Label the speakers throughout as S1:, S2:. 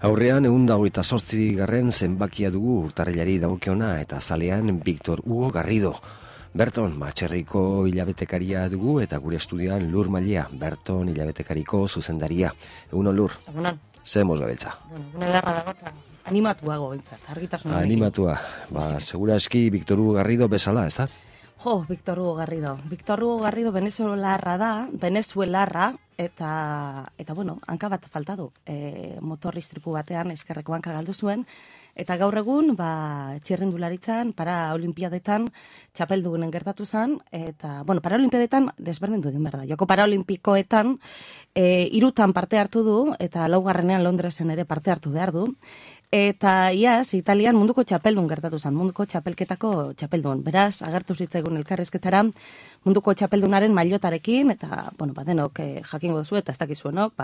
S1: Aurrean 128. zenbakia dugu urtarrilari dagokiona eta zalean Victor Hugo Garrido. Berton, Matxerriko hilabetekaria dugu eta gure estudioan Lur Mailea, Berton hilabetekariko zuzendaria. Egunon, Lur?
S2: Egunon.
S1: Ze moz gabiltza?
S2: Bueno, beharra dagotan. Animatuago bintzat, argitasuna.
S1: Animatua. Segura eski Victor Hugo Garrido bezala, ez da?
S2: Victor Hugo Garrido. Victor Hugo Garrido venezuelarra da, eta bueno, hanka bat falta du. Motor istripu batean eskerreko hanka galdu zuen, eta gaur egun, txirrindularitzan, paraolimpiadetan txapeldunen gertatu zen, eta, bueno, paraolimpiadetan desberdindu egin behar da. Joko paraolimpikoetan 3 parte hartu du, eta 4. Londresen ere parte hartu behar du. Eta iaz, Italian munduko txapeldun gertatu zen, munduko txapelketako txapeldun. Beraz, agertu zitzaigun elkarrezketara munduko txapeldunaren mailotarekin, eta, bueno, denok jakingo duzu, eta ez dakizuenok,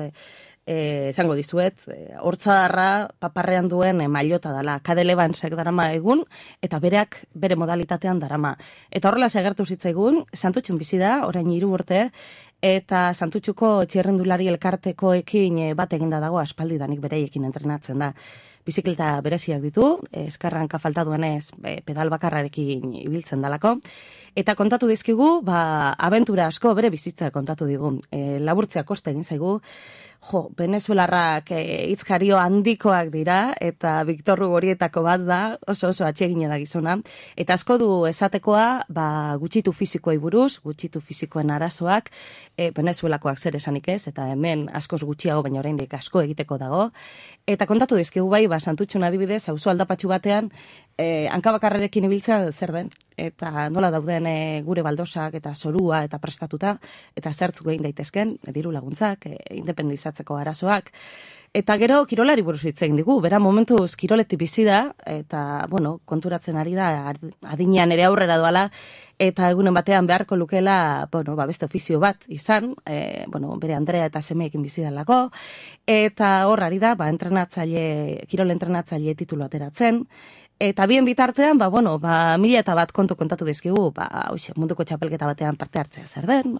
S2: esango dizuet, hortzadarra paparrean duen mailota dela, Cadel Evansek darama egun, eta bereak bere modalitatean darama. Eta horrela agertu zitzaigun, Santutxun bizi da, orain 3 urte, eta Santutxuko txirrindulari elkartekoekin bat eginda dago aspaldidanik bereiekin entrenatzen da. Bizikleta bereziak ditu, eskarranka falta duenez pedal bakarrarekin ibiltzen dalako, eta kontatu dizkigu, abentura asko bere bizitza kontatu digu. Laburtzea koste egin zaigu, venezuelarrak hitzkario handikoak dira, eta Victor Hugo horietako bat da, oso atsegina da gizona, eta asko du esatekoa, gutxitu fizikoei buruz, gutxitu fizikoen arazoak, venezuelakoak zer esanik ez, eta hemen askoz gutxiago, baina oraindik asko egiteko dago, eta kontatu dizkigu bai, Santutxun adibidez, auzo aldapatxu batean, hankabakarrerekin ibiltzea zer den, eta nola dauden gure baldosak eta zorua eta prestatuta, eta zertzuk egin daitezken, diru laguntzak, independizatzeko arazoak. Eta gero kirolari buruz hitz egin digu, bera momentuz kiroletik bizi da, eta, bueno, konturatzen ari da, adinean ere aurrera doala, eta egunen batean beharko lukela, beste ofizio bat izan, bere Andrea eta semeekin bizi dalako, eta hor ari da, kirol entrenatzaile titulu ateratzen, eta bien bitartean, 1001 kontu kontatu dizkigu, munduko txapelketa batean parte hartzea zer den,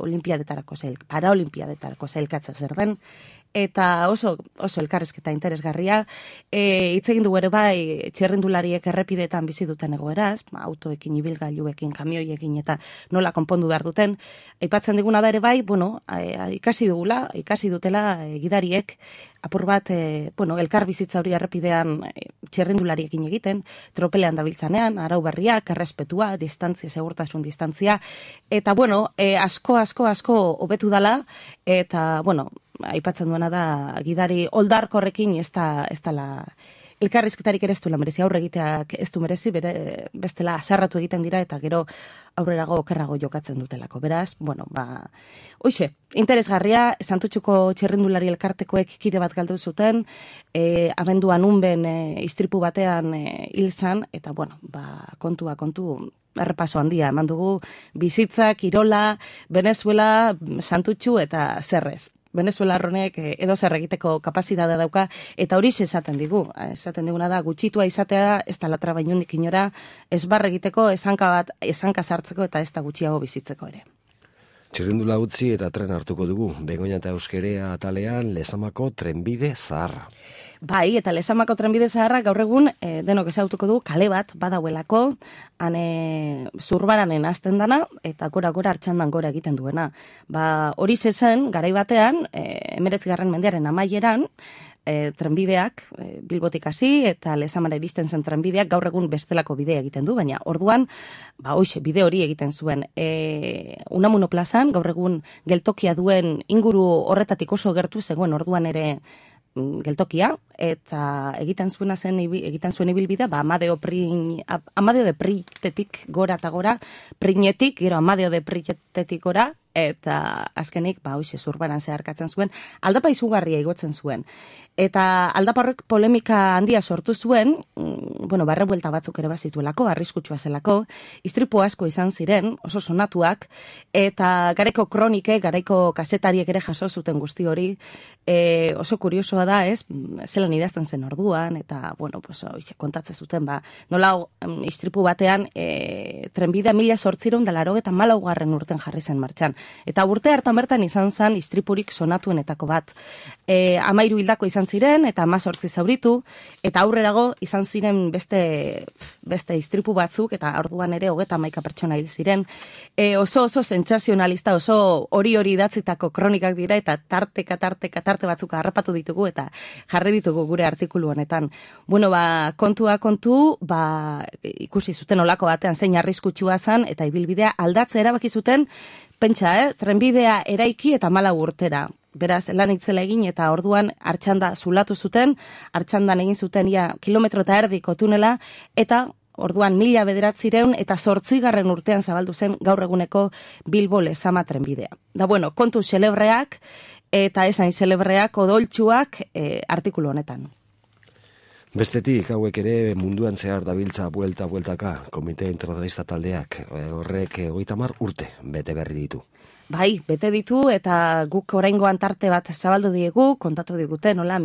S2: paraolimpiadetarako sailkatzea zer den, eta oso elkarrizketa interesgarria. Hitz egin dugu ere bai, txirrindulariek errepidetan bizi duten egoeraz, autoekin, ibilgailuekin, kamioiekin eta nola konpondu behar duten. Aipatzen diguna da ere bai, ikasi dutela gidariek, apur bat, elkar bizitza hori errepidean txirrindulariekin egiten, tropelean dabiltzanean, arau berriak, errespetua, distantzia, segurtasun distantzia, eta, asko hobetu dala, eta, aipatzen duena da, gidari oldarkorrekin ez dela elkarrizketarik ere ez duela merezi, aurre egiteak ez du merezi, bestela asarratu egiten dira, eta gero aurrerago okerrago jokatzen dutelako. Beraz, interesgarria, Santutxuko txirrindulari elkartekoek kide bat galdu zuten, abenduan unben istripu batean hil zan, eta, kontu, errepaso handia eman dugu, bizitza, kirola, Venezuela, Santutxu eta zerrez. Venezuelarronek edo zer egiteko kapazitatea dauka, eta hori esaten digu. Esaten diguna da, gutxitua izatea, ez da latra bainundik inora, ez barre egiteko, esanka sartzeko eta ez da gutxiago bizitzeko ere.
S1: Txirrindula utzi eta tren hartuko dugu. Begoña eta Euskerea atalean Lezamako trenbide zaharra.
S2: Bai, eta Lezamako trenbide zaharra gaur egun denok ezagutuko du kale bat badauelako, Zurbaranen hasten dana, eta gora Artxandan gora egiten duena. Hori zezen, garai batean, 19. mendearen amaieran, trenbideak, Bilbotik hasi eta Lezamara iristen zen trenbideak gaur egun bestelako bidea egiten du, baina orduan, bide hori egiten zuen. Unamuno plazan, gaur egun geltokia duen inguru horretatik oso gertu zegoen orduan ere geltokia, eta egiten zuen ibilbidea, Amadeo de Pritetik gora eta gora, Prinetik, gero Amadeo de Pritetik gora, eta azkenik, Zurbaran zeharkatzen zuen, aldapa izugarria igotzen zuen. Eta aldaparrek polemika handia sortu zuen, barrebuelta batzuk ere bazituelako, arriskutsua zelako, istripu asko izan ziren, oso sonatuak, eta garaiko kronike, garaiko kazetariek ere jaso zuten guzti hori, oso kuriosoa da, ez, zelan idazten zen orduan, eta, kontatzen zuten, nola istripu batean, trenbidea 1884 urten jarri zen martxan. eta urte hartan bertan izan zen istripurik sonatuenetako bat. 13 hildako izan ziren, eta 18 zauritu, eta aurrerago izan ziren beste istripu batzuk, eta orduan ere 31 pertsona hil ziren. Oso sentsazionalista, oso hori idatzitako kronikak dira, eta tarte batzuk harrapatu ditugu, eta jarri ditugu gure artikulu honetan. Bueno, kontua kontu, ikusi zuten olako batean zein arriskutsua zen, eta ibilbidea aldatze erabaki zuten, pentsa, trenbidea eraiki eta 4 urtera. Beraz, lan itzela egin eta orduan Artxanda zulatu zuten, Artxandan egin zuten kilometro eta erdiko tunela, eta orduan 1900 eta 8. urtean zabaldu zen gaur eguneko Bilbo Lezama trenbidea. Da bueno, kontu xelebreak eta esain xelebreak odoltsuak artikulu honetan.
S1: Bestetik, hauek ere munduan zehar dabiltza buelta-bueltaka, Komite Internacionalista taldeak, horrek 30 urte bete berri ditu.
S2: Bai, bete ditu eta guk oraingoan tarte bat zabaldu diegu, kontatu digute, nola,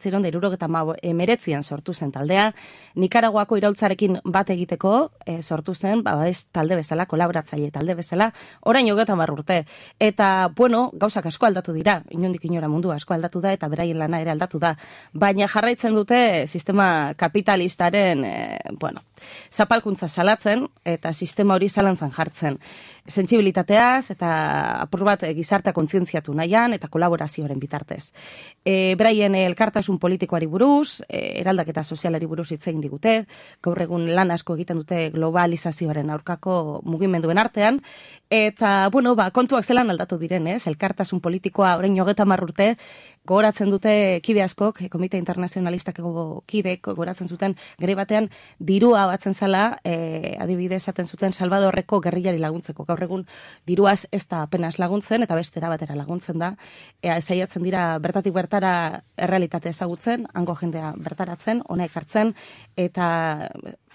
S2: 1979an sortu zen taldea, Nikaraguako iraultzarekin bat egiteko sortu zen, ez talde bezala, kolaboratzaile talde bezala, orain 30 urte. Eta, bueno, gauzak asko aldatu dira, inondik inora mundua asko aldatu da, eta beraien lana ere aldatu da. Baina jarraitzen dute sistema kapitalistaren, zapalkuntza salatzen, eta sistema hori zalantzan jartzen. Sentsibilitateaz eta apur bat gizartea kontzientziatu nahian eta kolaborazioaren bitartez. Beraien elkartasun politikoari buruz, eraldaketa sozialari buruz hitz egin digute, gaur egun lan asko egiten dute globalizazioaren aurkako mugimenduen artean, eta, kontuak zelan aldatu direnez, elkartasun politikoa orain 30 urte, gogoratzen dute kide askok, Komite Internacionalistakeko kideek gogoratzen zuten gere batean dirua batzen zala, adibidez esaten zuten Salvadorreko gerrillari laguntzeko. Gaur egun diruaz ez da apenas laguntzen eta bestera batera laguntzen da. Saiatzen dira bertatik bertara errealitate ezagutzen, hango jendea bertaratzen, hona ekartzen eta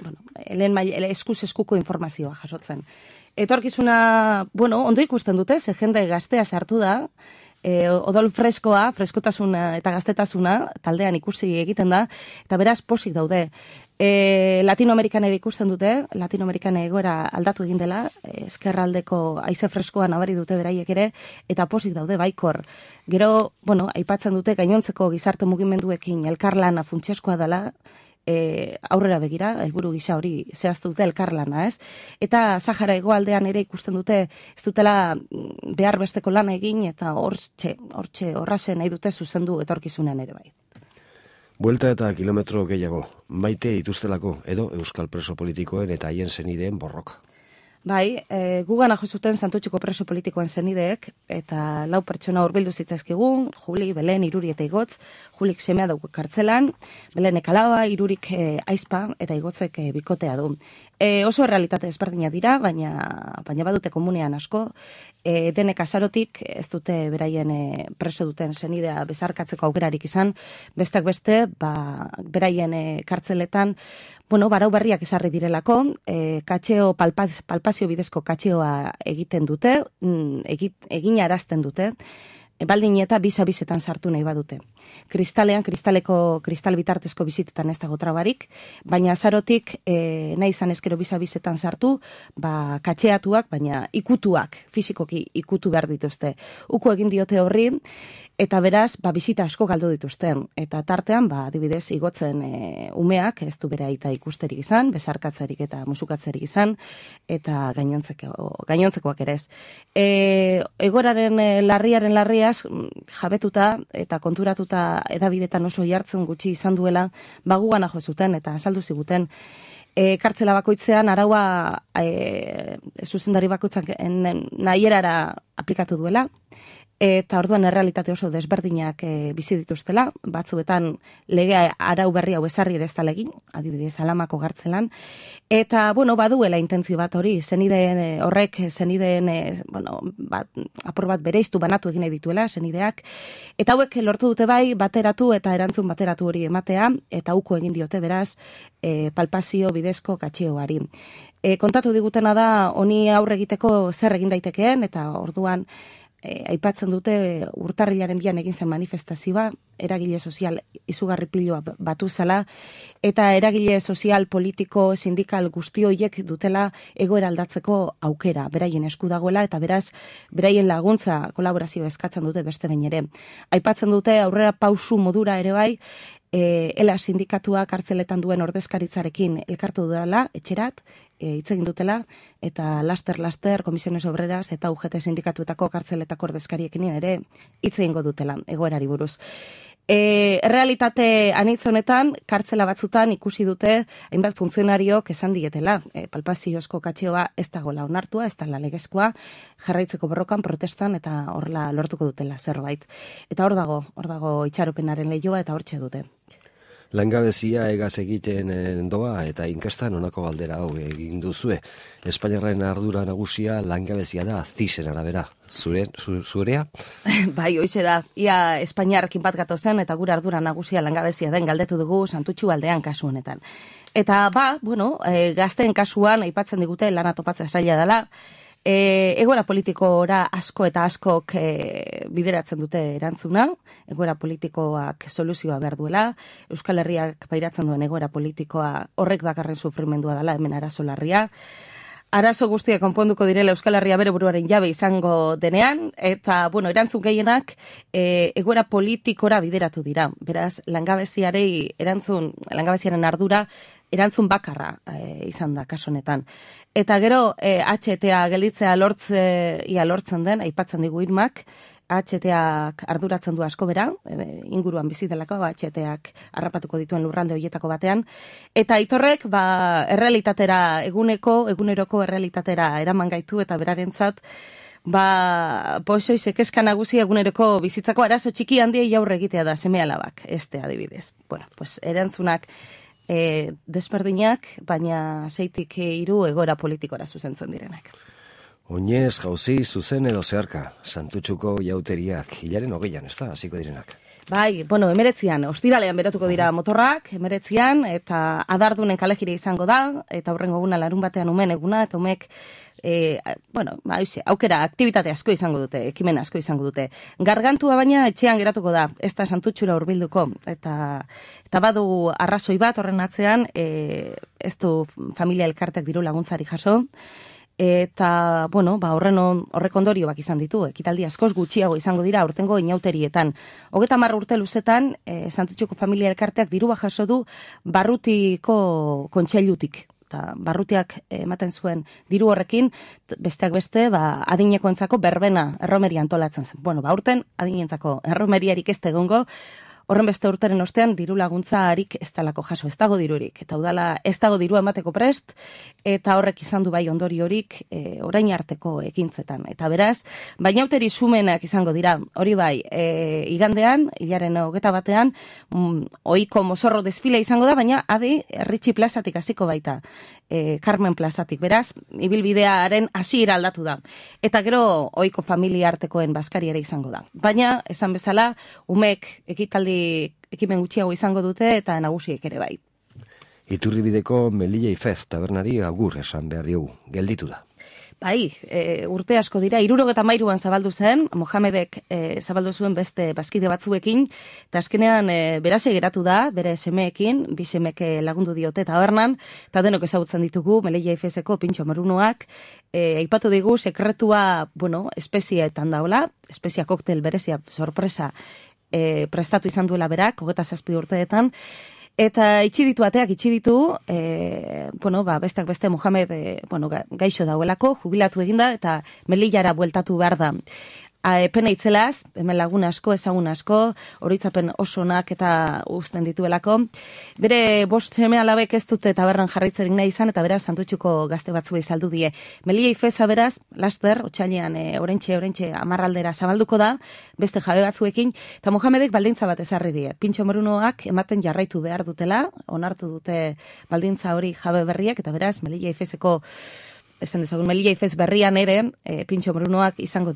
S2: eskuz eskuko informazioa jasotzen. Etorkizuna, ondo ikusten dute, ze jende gaztea sartu da, odol freskotasuna eta gaztetasuna taldean ikusi egiten da, eta beraz posik daude. Latinoamerikan ere ikusten dute, Latinoamerikan egoera aldatu egin dela, ezkerraldeko haize freskoa nabari dute beraiek ere, eta posik daude baikor. Gero, aipatzen dute gainontzeko gizarte mugimenduekin elkarlana funtsezkoa dela, aurrera begira, helburu gisa hori zehaztu dute elkarlana, ez? Eta Sahara hegoaldean ere ikusten dute ez dutela behar besteko lana egin eta horraxe nahi dute zuzendu etorkizunean ere bai.
S1: Buelta eta kilometro gehiago, maite ituztelako edo euskal preso politikoen eta haien senideen borroka.
S2: Bai, gugan jo zuten Santutxuko preso politikoen senideek, eta 4 pertsona hurbildu zitzaizkigun, Juli, Belen, Iruri eta Igotz, Julik semea dugu kartzelan, Belenek alaba, Irurik aizpa eta Igotzek bikotea du. Oso errealitate ezberdina dira, baina badute komunean asko, denek azarotik ez dute beraien preso duten senidea bezarkatzeko aukerarik izan, besteak beste, beraien kartzeletan, barau berriak ezarri direlako, palpazio bidezko katxeoa egiten dute, egin arazten dute, baldin eta bizabizetan sartu nahi badute. Kristaleko kristal bitartezko bizitetan ez dago trabarik, baina azarotik nahi izan ezkero bizabizetan sartu, katxeatuak, baina ikutuak, fisikoki ikutu behar dituzte. Uko egin diote horri, eta beraz, bizita asko galdu dituzten. Eta tartean, adibidez, Igotzen umeak, ez du bere aita ikusterik izan, bezarkatzerik eta musukatzerik izan, eta gainontzekoak ere ez. Egoraren larriaz, jabetuta eta konturatuta edabidetan oso jartzen gutxi izan duela, gugan jo zuten eta azaldu ziguten. Kartzela bakoitzean araua zuzendari bakoitzak nahierara aplikatu duela, eta orduan errealitate oso desberdinak bizi dituztela, batzuetan legea arau berri hau ezarri ere ez da legin, adibidez Alamako gartzelan, eta, baduela intentzio bat hori, zenideen apur bat bereiztu banatu egin nahi dituela, zenideak, eta hauek lortu dute bai bateratu eta erantzun bateratu hori ematea, eta uko egin diote beraz palpazio bidezko katxeoari. Kontatu digutena da, honi aurre egiteko zer egin daitekeen, eta orduan aipatzen dute urtarrilaren 2 egin zen manifestazioa, eragile sozial izugarri piloa batu zala, eta eragile sozial, politiko, sindikal guzti horiek dutela egoera aldatzeko aukera, beraien esku dagoela, eta beraz, beraien laguntza kolaborazio eskatzen dute beste behin ere. Aipatzen dute aurrera pausu modura ere bai, ela sindikatua kartzeletan duen ordezkaritzarekin elkartu dela, etxerat, hitz egin dutela, eta laster, Komisiones Obreras eta UGT sindikatuetako kartzeletako ordezkariekin ere hitz egingo dutela, egoerari buruz. Errealitate anitz honetan, kartzela batzutan ikusi dute hainbat funtzionariok esan dietela, palpaziozko katxeoa ez dagoela onartua, ez da legezkoa, jarraitzeko borrokan, protestan, eta horrela lortuko dutela zerbait. Eta hor dago itxaropenaren lehioa, eta hortxe dute.
S1: Langabezia egaz egiten doa eta inkestan honako galdera hau egin duzue. Espainiarren ardura nagusia langabezia da, CISen arabera. Zurea?
S2: Bai, hoize da. Ia Espainiarrekin bat gatozen eta gure ardura nagusia langabezia den galdetu dugu Santutxu aldean kasu honetan. Eta gazteen kasuan aipatzen digute lana topatzea zaila dela. Egoera politikora asko eta askok bideratzen dute erantzuna, egoera politikoak soluzioa behar duela, Euskal Herriak pairatzen duen egoera politikoa horrek dakarren sufrimendua dela, hemen arazo larria. Arazo guztiak konponduko direla Euskal Herria bere buruaren jabe izango denean, eta, erantzun gehienak egoera politikora bideratu dira. Beraz, langabeziaren ardura, erantzun bakarra izan da kaso honetan. Eta gero, HTA gelditzea lortzen den, aipatzen digu Irmak, HTAk arduratzen du asko bera, inguruan bizi delako, HTAk harrapatuko dituen lurralde horietako batean, eta Aitorrek, errealitatera, eguneroko errealitatera eraman gaitu, eta berarentzat, pozoizek eska nagusi eguneroko bizitzako arazo txiki handiei aurre egitea da seme-alabak, este adibidez. Erantzunak desberdinak, baina zeitik 3 egoera politikora zuzentzen direnak.
S1: Oinez, jauzi, zuzen edo zeharka, Santutxuko jauteriak, hilaren 20an, ez da, hasiko direnak.
S2: Bai, 19an, ostiralean berotuko dira motorrak, 19an, eta adardunen kalejire izango da, eta hurrengo eguna larun batean umen eguna, eta umek, aukera, aktibitate asko izango dute, ekimen asko izango dute. Gargantua baina etxean geratuko da, ez da Santutxura hurbilduko, eta badu arrazoi bat horren atzean, ez du familia elkartek diru laguntzari jaso, eta, horrek ondorioak izan ditu, ekitaldi askoz gutxiago izango dira aurtengo inauterietan. 30 urte luzetan, Santutxuko familia elkarteak dirua jaso du barrutiko kontseilutik. Eta barrutiak ematen zuen diru horrekin, besteak beste, adinekoentzako berbena erromeria antolatzen zen. Aurten adinentzako erromeriarik ez egongo, horren beste urteren ostean diru laguntzarik ez dalako jaso, ez dago dirurik. Eta udala ez dago diru emateko prest, eta horrek izan du bai ondoriorik orain arteko ekintzetan. Eta beraz, bainauteri sumenak izango dira, hori bai, igandean, hilaren 21ean, ohiko mozorro desfile izango da, baina adi Erritxi plazatik hasiko baita. Carmen plazatik, beraz, ibilbidearen hasiera aldatu da. Eta gero, ohiko familia artekoen baskari ere izango da. Baina, esan bezala, umek ekimen gutxiago izango dute eta nagusiek ere bai.
S1: Iturribideko Melilla Ifez tabernari agur esan behar diogu, gelditu da.
S2: Bai, urte asko dira, 73an zabaldu zen, Mohamedek zabaldu zuen beste bazkide batzuekin, eta azkenean berase geratu da, bere semeekin, 2 semek lagundu diote tabernan, eta denok ezagutzen ditugu, Melilla Ifezeko Pintxo Morunoak, aipatu digu, sekretua, espezieetan daula, espezia koktel berezia, sorpresa, prestatu izan duela berak, 27 urteetan, eta itxi ditu, besteak beste Mohamed, gaixo dauelako, jubilatu eginda, eta Melillara bueltatu behar da. Pena itzelaz, hemen lagun asko, ezagun asko, horitzapen osonak eta uzten dituelako. Bere 5 seme-alabek ez dute tabernan jarraitzerik nahi izan, eta beraz Santutxuko gazte batzuei saldu die. Melilla Ifeza beraz, laster, otsailean orentxe 10 zabalduko da, beste jabe batzuekin, eta Mohamedek baldintza bat ezarri die. Pintxo Morunoak ematen jarraitu behar dutela, onartu dute baldintza hori jabe berriak, eta beraz, Melilla Ifezeko esan dezagun, Melilla Ifez berrian ere, Pintxo Morunoak izango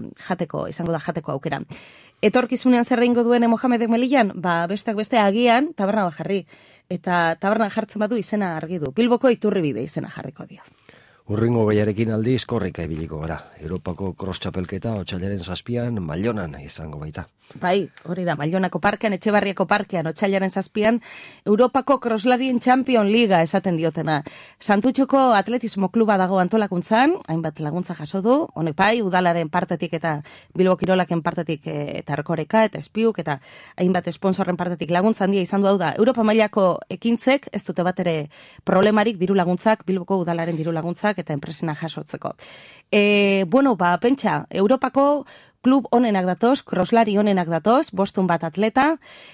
S2: da jateko aukera. Etorkizunean zer egingo duen Mohamedek Melillan? Besteak beste agian taberna bat jarri. Eta taberna jartzen badu izena argi du. Bilboko Iturribide izena jarriko dio.
S1: Urrengo gaiarekin aldiz korrika ibiliko gara. Europako cross txapelketa otsailaren 7an Baionan izango baita.
S2: Bai, hori da, Baionako parkean, Etxebarriako parkean, otsailaren 7an, Europako Crosslarien Champion Liga esaten diotena. Santutxuko atletismo kluba dago antolakuntzan, hainbat laguntza jaso du, honek bai, udalaren partetik eta Bilbo Kirolaken partetik eta Erkoreka eta Espiuk eta hainbat sponsorren partetik laguntza handia izan du. Hau da, Europa mailako ekintzek ez dute bat ere problemarik diru laguntzak, Bilboko udalaren diru laguntzak eta enpresena jasotzeko. Pentsa, Europako klub honenak datoz, crosslari honenak datoz, 5 atleta,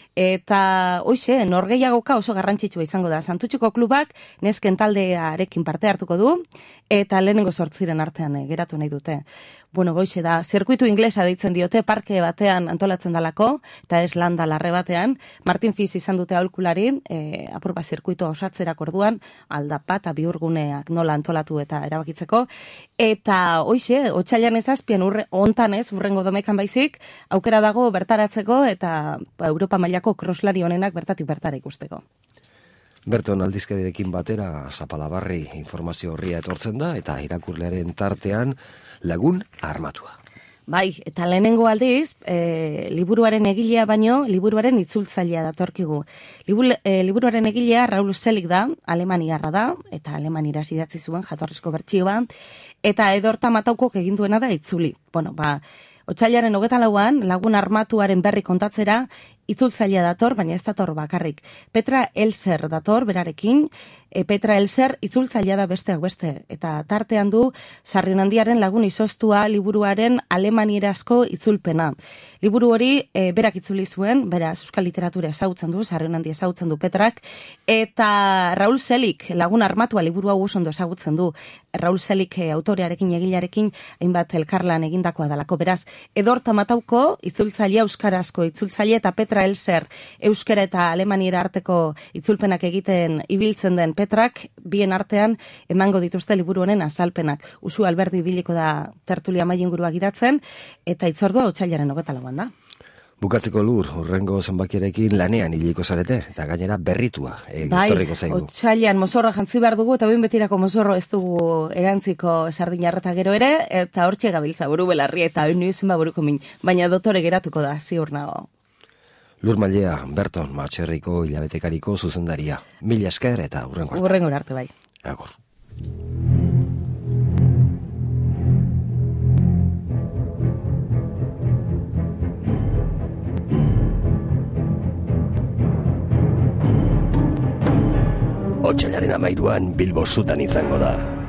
S2: eta hoxe, norgehiagoka oso garrantzitsua izango da. Santutxuko klubak nesken taldearekin parte hartuko du, eta lehenengo 8 artean geratu nahi dute. Hoxe da, zirkuitu inglesa deitzen diote, parke batean antolatzen dalako, eta ez landa larre batean. Martin Fiz izan dute aholkulari, apurba zirkuitu osatzerak orduan, aldapa eta bihurguneak nola antolatu eta erabakitzeko. Eta hoxe, otsailaren 7an hontan ez, urrengo domekan baizik, aukera dago bertaratzeko eta Europa mailako crosslari honenak bertatik bertara ikusteko.
S1: Berton aldizkariarekin batera Zapalabarri informazio horria etortzen da eta irakurlearen tartean lagun armatua.
S2: Bai, eta lehenengo aldiz, liburuaren egilea baino, liburuaren itzultzailea datorkigu. Liburuaren egilea Raul Selig da, alemaniarra da, eta alemanieraz idatzi zuen jatorrizko bertsioa, eta Edorta Mataukok egin duena da itzuli. Otsailaren 24an lagun armatuaren berri kontatzera itzultzailea dator, baina ez dator bakarrik. Petra Elser dator berarekin, Petra Elser itzultzailea da besteak beste, eta tartean du Sarrionandiaren lagun izoztua liburuaren alemanierazko itzulpena. Liburu hori berak itzuli zuen, beraz euskal literatura ezagutzen du, Sarrionandi ezagutzen du Petrak, eta Raul Selig lagun armatua liburu hau oso ondo ezagutzen du. Raul Selig autorearekin egilearekin hainbat elkarlan egindakoa dalako, beraz Edorta Matauko itzultzailea euskarazko itzultzailea eta Petra Elser euskara eta alemaniera arteko itzulpenak egiten ibiltzen den Petrak, bien artean emango dituzte liburu honen azalpenak. Usu Alberdi ibiliko da tertulia mai ingurua gidatzen, eta itzordua otsailaren 24an da.
S1: Bukatzeko Lur, urrengo zenbakiarekin lanean ibiliko zarete, eta gainera berritua etorriko zaigu.
S2: Bai, otsailean mozorra jantzi behar dugu, eta behin betirako mozorro ez dugu erantziko sardinarreta gero ere, eta hortxe gabiltza buru belarri, eta behin nuizen buruko min, baina dotore geratuko da, ziur nago.
S1: Lur Mallea, Berton, Matxerriko hilabetekariko zuzendaria. Mila esker eta urrengo arte.
S2: Urrengo arte, bai.
S1: Agur. Otsailaren 13an Bilbo Zutan izango da.